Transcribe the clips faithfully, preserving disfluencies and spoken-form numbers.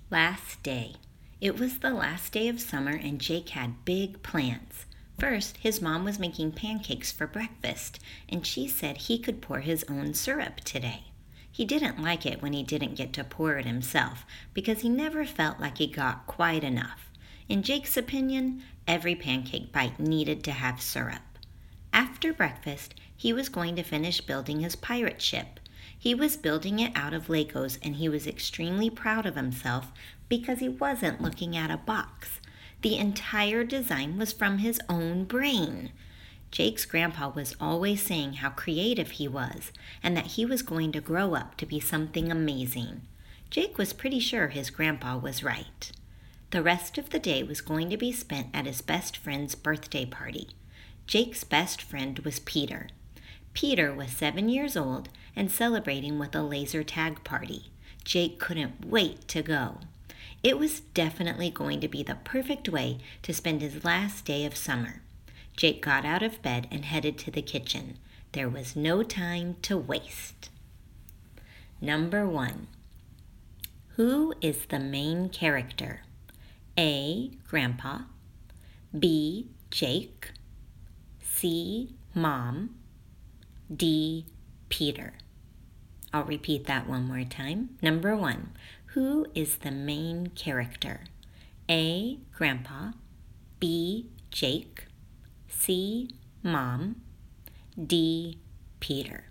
Last day. It was the last day of summer and Jake had big plans. First, his mom was making pancakes for breakfast, and she said he could pour his own syrup today. He didn't like it when he didn't get to pour it himself because he never felt like he got quite enough. In Jake's opinion, every pancake bite needed to have syrup. After breakfast, he was going to finish building his pirate ship. He was building it out of Legos and he was extremely proud of himself because he wasn't looking at a box. The entire design was from his own brain. Jake's grandpa was always saying how creative he was and that he was going to grow up to be something amazing. Jake was pretty sure his grandpa was right. The rest of the day was going to be spent at his best friend's birthday party. Jake's best friend was Peter. Peter was seven years old and celebrating with a laser tag party. Jake couldn't wait to go. It was definitely going to be the perfect way to spend his last day of summer. Jake got out of bed and headed to the kitchen. There was no time to waste. Number one. Who is the main character? A. Grandpa. B. Jake. C. Mom. D. Peter. I'll repeat that one more time. Number one. Who is the main character? A. Grandpa. B. Jake. C. Mom. D. Peter.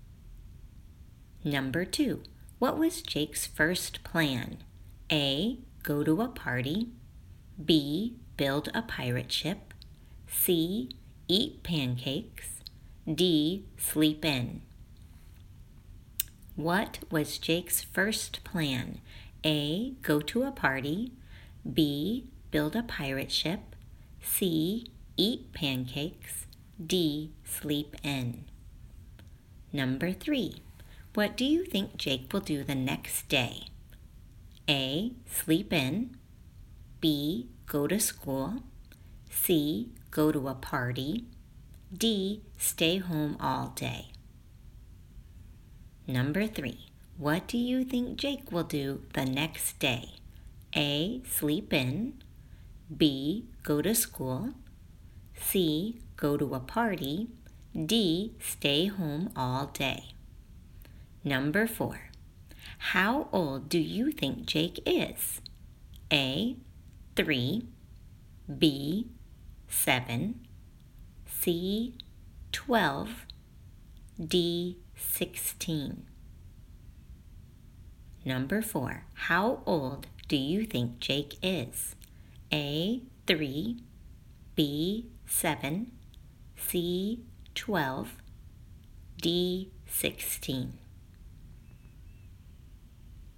Number two. What was Jake's first plan? A. Go to a party. B. Build a pirate ship. C. Eat pancakes. D. Sleep in. What was Jake's first plan? A. Go to a party. B. Build a pirate ship. C. Eat pancakes. D. Sleep in. Number three. What do you think Jake will do the next day? A. Sleep in. B. Go to school. C. Go to a party. D. Stay home all day. Number three. What do you think Jake will do the next day? A. Sleep in. B. Go to school. C. Go to a party. D. Stay home all day. Number four. How old do you think Jake is? A. Three. B. Seven. C. Twelve. D. Sixteen. Number four. How old do you think Jake is? A. Three. B. Seven. C. Twelve. D. Sixteen.